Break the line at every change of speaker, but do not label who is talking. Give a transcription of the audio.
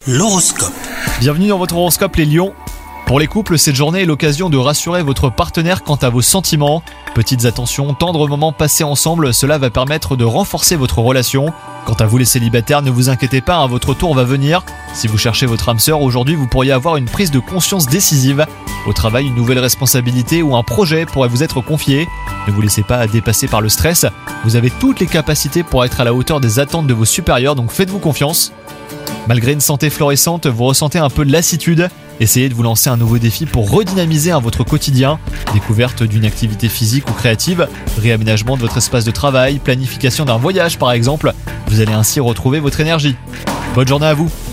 L'horoscope.
Bienvenue dans votre horoscope les lions. Pour les couples, cette journée est l'occasion de rassurer votre partenaire quant à vos sentiments. Petites attentions, tendres moments passés ensemble, cela va permettre de renforcer votre relation. Quant à vous les célibataires, ne vous inquiétez pas, votre tour va venir. Si vous cherchez votre âme sœur, aujourd'hui vous pourriez avoir une prise de conscience décisive. Au travail, une nouvelle responsabilité ou un projet pourrait vous être confié. Ne vous laissez pas dépasser par le stress. Vous avez toutes les capacités pour être à la hauteur des attentes de vos supérieurs, donc faites-vous confiance. Malgré une santé florissante, vous ressentez un peu de lassitude. Essayez de vous lancer un nouveau défi pour redynamiser votre quotidien. Découverte d'une activité physique ou créative, réaménagement de votre espace de travail, planification d'un voyage par exemple. Vous allez ainsi retrouver votre énergie. Bonne journée à vous!